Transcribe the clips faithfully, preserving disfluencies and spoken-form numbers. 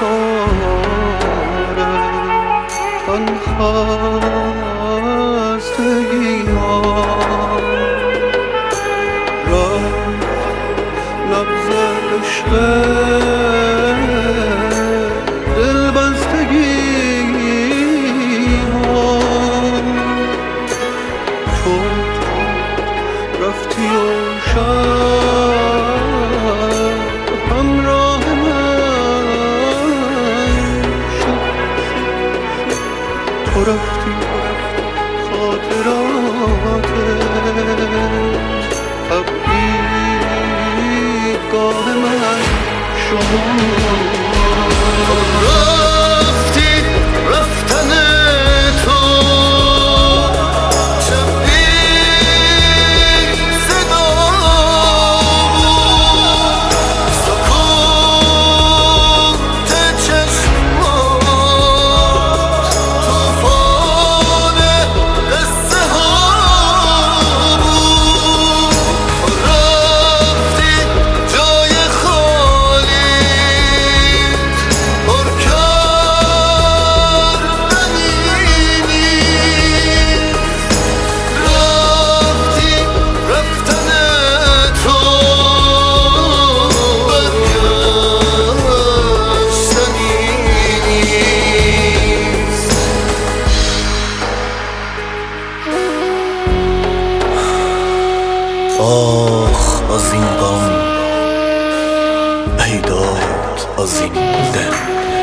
ستاره تنخواستگی ها رفت لبز عشق دل بستگی ها تو رفتی و شب همراه من شد تو رفتی خاطراتت تبعیدگاه من شد رفتی رفتن تو چه بی صدا بود سکوت چشمات طوفان قصه ها بود رفتی جای خالی پر کردنی رفتی رفتن تو برگشتنی نیست آخ از این غم ای داد از این دل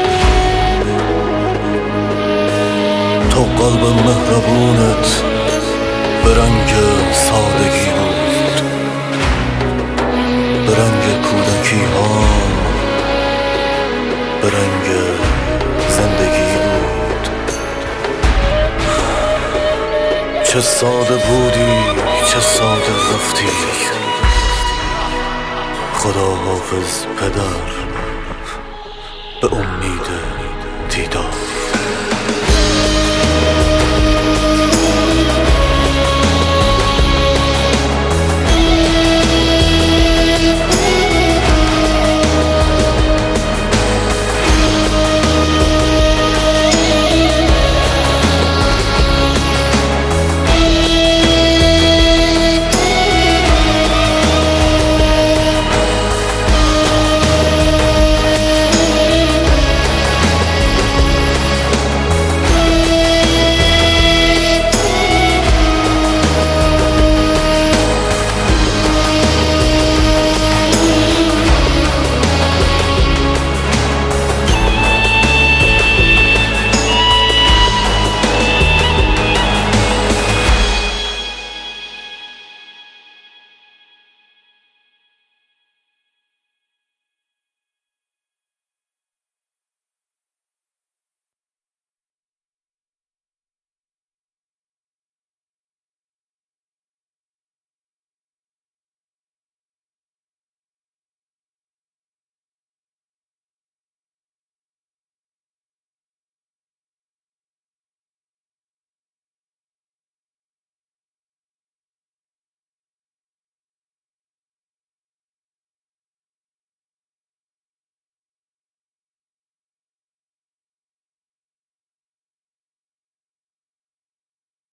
تو قلب مهربونت به رنگ سادگی بود به رنگ کودکی ها به رنگ زندگی بود چه ساده بودی چه ساده رفتی خدا حافظ پدر به امید دیدار